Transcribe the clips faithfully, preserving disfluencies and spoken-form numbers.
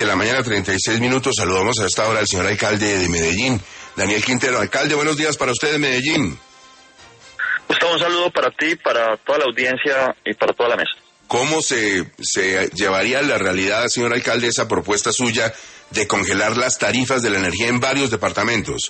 De la mañana, treinta y seis minutos. Saludamos a esta hora al señor alcalde de Medellín, Daniel Quintero. Alcalde, buenos días para usted de Medellín. Gustavo, un saludo para ti, para toda la audiencia y para toda la mesa. ¿Cómo se, se llevaría a la realidad, señor alcalde, esa propuesta suya de congelar las tarifas de la energía en varios departamentos?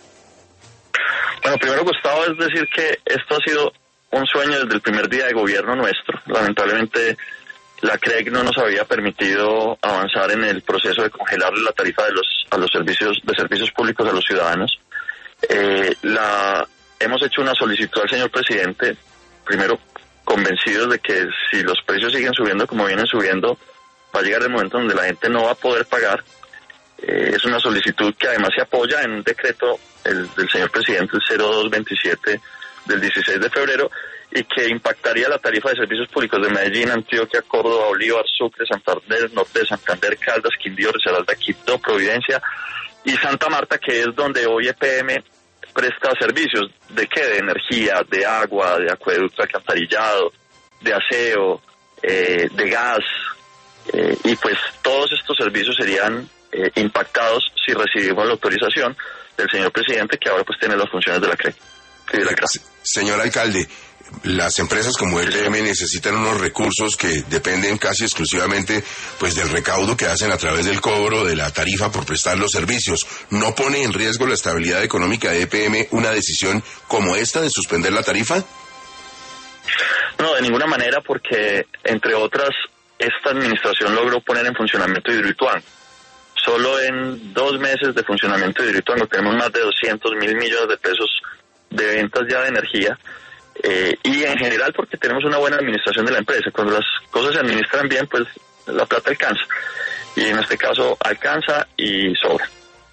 Bueno, primero, Gustavo, es decir que esto ha sido un sueño desde el primer día de gobierno nuestro. Lamentablemente, la C R E C no nos había permitido avanzar en el proceso de congelar la tarifa de los a los servicios de servicios públicos a los ciudadanos. Eh, la hemos hecho una solicitud al señor presidente, primero convencidos de que si los precios siguen subiendo como vienen subiendo, va a llegar el momento donde la gente no va a poder pagar. Eh, es una solicitud que además se apoya en un decreto el, del señor presidente, el cero dos veintisiete del dieciséis de febrero, y que impactaría la tarifa de servicios públicos de Medellín, Antioquia, Córdoba, Bolívar, Sucre, Santander, Norte de Santander, Caldas, Quindío, Risaralda, Quito, Providencia y Santa Marta, que es donde hoy E P M presta servicios de qué, de energía, de agua, de acueducto, de alcantarillado, de aseo, eh, de gas, eh, y pues todos estos servicios serían eh, impactados si recibimos la autorización del señor presidente, que ahora pues tiene las funciones de la C R E C. De la C R E C. Señor alcalde, las empresas como E P M necesitan unos recursos que dependen casi exclusivamente pues del recaudo que hacen a través del cobro de la tarifa por prestar los servicios. ¿No pone en riesgo la estabilidad económica de E P M una decisión como esta de suspender la tarifa? No, de ninguna manera, porque entre otras esta administración logró poner en funcionamiento Hidroituango. Solo en dos meses de funcionamiento de Hidroituango tenemos más de doscientos mil millones de pesos de ventas ya de energía. Eh, y en general porque tenemos una buena administración de la empresa. Cuando las cosas se administran bien, pues la plata alcanza. Y en este caso alcanza y sobra.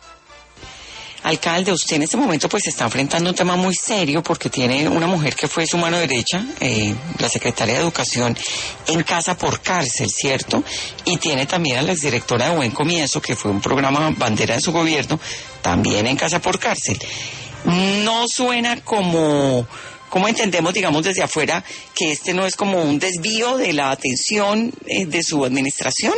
Alcalde, usted en este momento pues está enfrentando un tema muy serio porque tiene una mujer que fue su mano derecha, eh, la secretaria de Educación, en casa por cárcel, ¿cierto? Y tiene también a la exdirectora de Buen Comienzo, que fue un programa bandera de su gobierno, también en casa por cárcel. No suena como... ¿Cómo entendemos, digamos, desde afuera que este no es como un desvío de la atención eh, de su administración?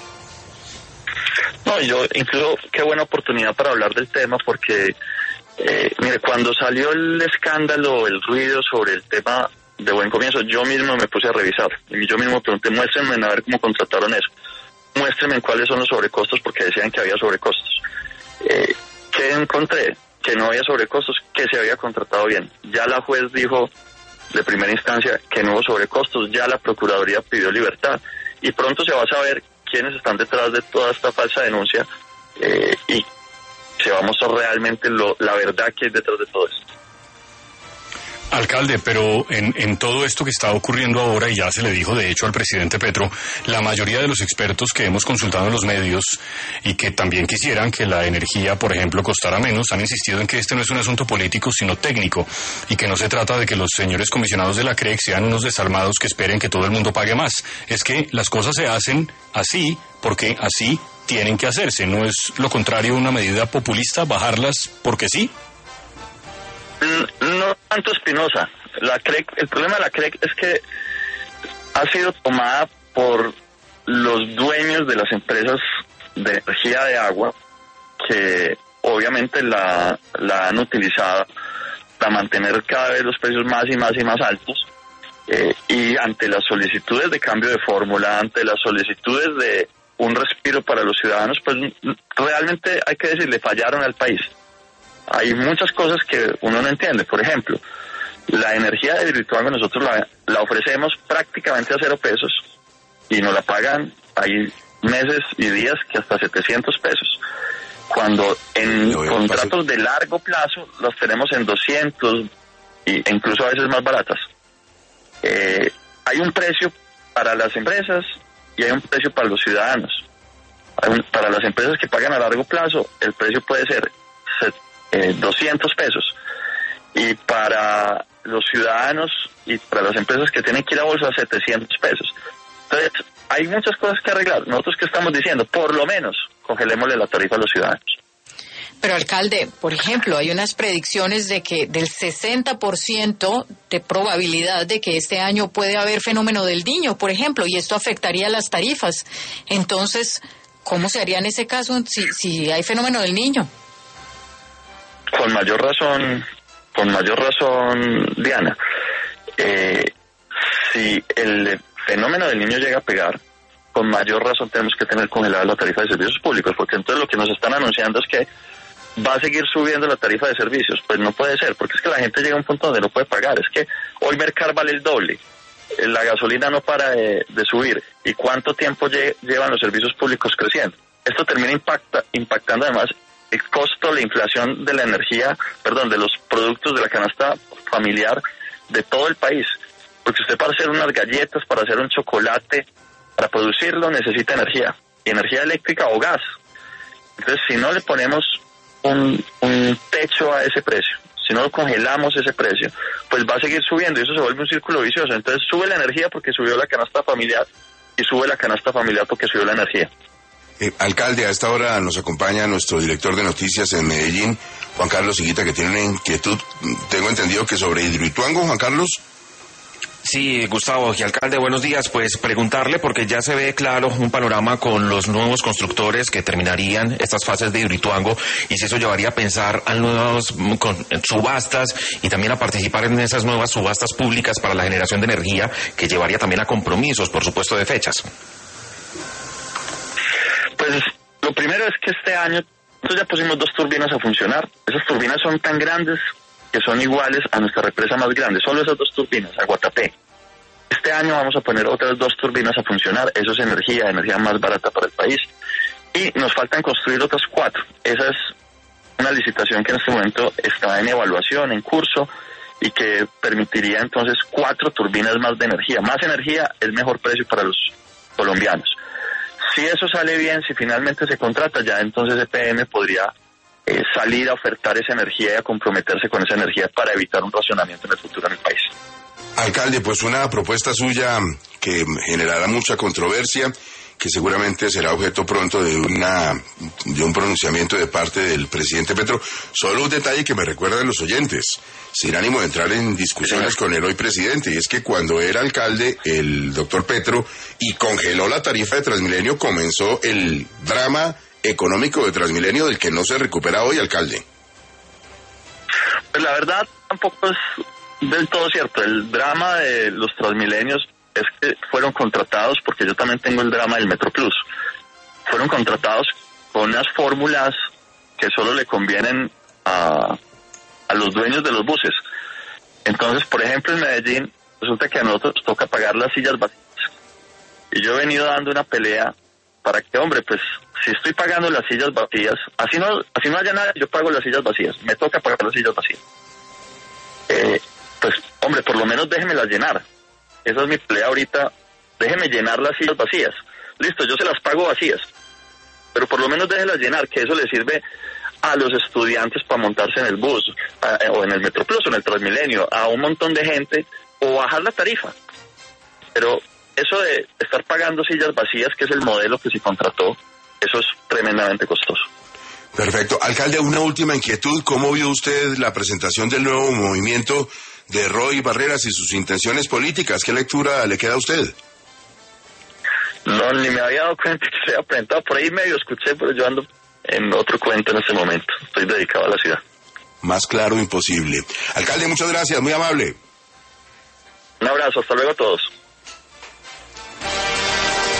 No, yo incluso qué buena oportunidad para hablar del tema porque, eh, mire, cuando salió el escándalo, el ruido sobre el tema de Buen Comienzo, yo mismo me puse a revisar y yo mismo pregunté, muéstrenme a ver cómo contrataron eso, muéstrenme cuáles son los sobrecostos porque decían que había sobrecostos. Eh, ¿Qué encontré? Que no había sobrecostos, que se había contratado bien. Ya la juez dijo de primera instancia que no hubo sobrecostos, ya la Procuraduría pidió libertad y pronto se va a saber quiénes están detrás de toda esta falsa denuncia eh, y se va a mostrar realmente lo, la verdad que hay detrás de todo esto. Alcalde, pero en, en todo esto que está ocurriendo ahora, y ya se le dijo de hecho al presidente Petro, la mayoría de los expertos que hemos consultado en los medios y que también quisieran que la energía, por ejemplo, costara menos, han insistido en que este no es un asunto político, sino técnico, y que no se trata de que los señores comisionados de la C R E C sean unos desalmados que esperen que todo el mundo pague más. Es que las cosas se hacen así porque así tienen que hacerse. ¿No es lo contrario una medida populista, bajarlas porque sí? No tanto, Espinosa. La C R E C, el problema de la C R E C es que ha sido tomada por los dueños de las empresas de energía de agua que obviamente la, la han utilizado para mantener cada vez los precios más y más y más altos eh, y ante las solicitudes de cambio de fórmula, ante las solicitudes de un respiro para los ciudadanos, pues realmente hay que decirle, fallaron al país. Hay muchas cosas que uno no entiende. Por ejemplo, la energía de Hidroituango nosotros la, la ofrecemos prácticamente a cero pesos y nos la pagan, hay meses y días que hasta setecientos pesos. Cuando en contratos de largo plazo los tenemos en doscientos e incluso a veces más baratas. Eh, hay un precio para las empresas y hay un precio para los ciudadanos. Hay un, para las empresas que pagan a largo plazo, el precio puede ser Eh, doscientos pesos y para los ciudadanos y para las empresas que tienen que ir a bolsa setecientos pesos. Entonces hay muchas cosas que arreglar. Nosotros que estamos diciendo, por lo menos congelémosle la tarifa a los ciudadanos. Pero alcalde, por ejemplo, hay unas predicciones de que del sesenta por ciento de probabilidad de que este año puede haber fenómeno del Niño, por ejemplo, y esto afectaría las tarifas. Entonces, ¿cómo se haría en ese caso si, si hay fenómeno del niño? Con mayor razón, con mayor razón, Diana. Eh, si el fenómeno del niño llega a pegar, con mayor razón tenemos que tener congelada la tarifa de servicios públicos, porque entonces lo que nos están anunciando es que va a seguir subiendo la tarifa de servicios. Pues no puede ser, porque es que la gente llega a un punto donde no puede pagar. Es que hoy Mercar vale el doble, la gasolina no para de, de subir. ¿Y cuánto tiempo lle- llevan los servicios públicos creciendo? Esto termina impacta, impactando además el costo, la inflación de la energía, perdón, de los productos de la canasta familiar de todo el país. Porque usted para hacer unas galletas, para hacer un chocolate, para producirlo necesita energía, y energía eléctrica o gas. Entonces, si no le ponemos un, un techo a ese precio, si no congelamos ese precio, pues va a seguir subiendo y eso se vuelve un círculo vicioso. Entonces sube la energía porque subió la canasta familiar y sube la canasta familiar porque subió la energía. Eh, alcalde, a esta hora nos acompaña nuestro director de noticias en Medellín, Juan Carlos Higuita, que tiene una inquietud, tengo entendido que sobre Hidroituango, Juan Carlos. Sí, Gustavo y alcalde, buenos días. Pues preguntarle, porque ya se ve claro un panorama con los nuevos constructores que terminarían estas fases de Hidroituango, y si eso llevaría a pensar a nuevas con, subastas y también a participar en esas nuevas subastas públicas para la generación de energía, que llevaría también a compromisos, por supuesto, de fechas. Pues lo primero es que este año nosotros ya pusimos dos turbinas a funcionar. Esas turbinas son tan grandes que son iguales a nuestra represa más grande, solo esas dos turbinas, a Guatapé. Este año vamos a poner otras dos turbinas a funcionar, eso es energía, energía más barata para el país. Y nos faltan construir otras cuatro. Esa es una licitación que en este momento está en evaluación, en curso, y que permitiría entonces cuatro turbinas más de energía. Más energía es mejor precio para los colombianos. Si eso sale bien, si finalmente se contrata, ya entonces E P M podría eh, salir a ofertar esa energía y a comprometerse con esa energía para evitar un racionamiento en el futuro en el país. Alcalde, pues una propuesta suya que generará mucha controversia, que seguramente será objeto pronto de una de un pronunciamiento de parte del presidente Petro. Solo un detalle que me recuerdan los oyentes, sin ánimo de entrar en discusiones con el hoy presidente, y es que cuando era alcalde el doctor Petro y congeló la tarifa de Transmilenio, comenzó el drama económico de Transmilenio del que no se recupera hoy, alcalde. Pues la verdad tampoco es del todo cierto. El drama de los Transmilenios es que fueron contratados, porque yo también tengo el drama del Metroplus, fueron contratados con unas fórmulas que solo le convienen a, a los dueños de los buses. Entonces, por ejemplo, en Medellín resulta que a nosotros toca pagar las sillas vacías. Y yo he venido dando una pelea para que, hombre, pues si estoy pagando las sillas vacías, así no, así no haya nada, yo pago las sillas vacías, me toca pagar las sillas vacías. Eh, pues, hombre, por lo menos déjemelas llenar. Esa es mi pelea ahorita. Déjeme llenar las sillas vacías. Listo, yo se las pago vacías, pero por lo menos déjelas llenar, que eso le sirve a los estudiantes para montarse en el bus, a, o en el Metroplus, o en el Transmilenio, a un montón de gente, o bajar la tarifa. Pero eso de estar pagando sillas vacías, que es el modelo que se contrató, eso es tremendamente costoso. Perfecto. Alcalde, una última inquietud. ¿Cómo vio usted la presentación del nuevo movimiento de Roy Barreras y sus intenciones políticas? ¿Qué lectura le queda a usted? No, ni me había dado cuenta que se había presentado. Por ahí medio escuché, pero yo ando en otro cuento en este momento. Estoy dedicado a la ciudad. Más claro imposible. Alcalde, muchas gracias, muy amable. Un abrazo, hasta luego a todos.